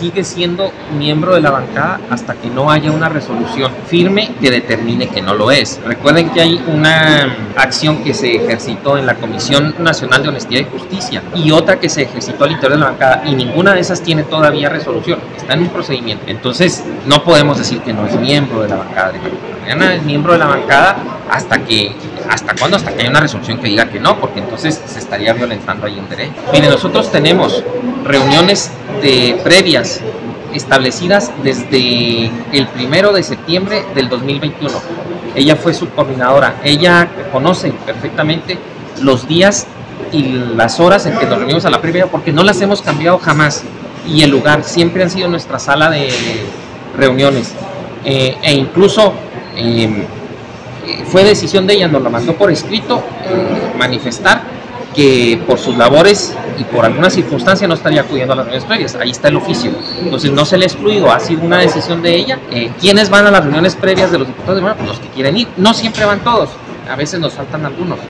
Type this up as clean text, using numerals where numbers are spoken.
sigue siendo miembro de la bancada hasta que no haya una resolución firme que determine que no lo es. Recuerden que hay una acción que se ejercitó en la Comisión Nacional de Honestidad y Justicia y otra que se ejercitó al interior de la bancada, y ninguna de esas tiene todavía resolución, está en un procedimiento. Entonces no podemos decir que no es miembro de la bancada de Mariana es miembro de la bancada ¿hasta cuándo? Hasta que haya una resolución que diga que no, porque entonces se estaría violentando ahí un derecho. Mire, nosotros tenemos reuniones previas establecidas desde el 1 de septiembre del 2021. Ella fue subcoordinadora, ella conoce perfectamente los días y las horas en que nos reunimos a la previa, porque no las hemos cambiado jamás, y el lugar siempre han sido nuestra sala de reuniones, e incluso fue decisión de ella, nos lo mandó por escrito, manifestar que por sus labores y por alguna circunstancia no estaría acudiendo a las reuniones previas. Ahí está el oficio. Entonces no se le ha excluido, ha sido una decisión de ella. ¿Quiénes van a las reuniones previas de los diputados? Bueno, pues los que quieren ir. No siempre van todos, a veces nos faltan algunos.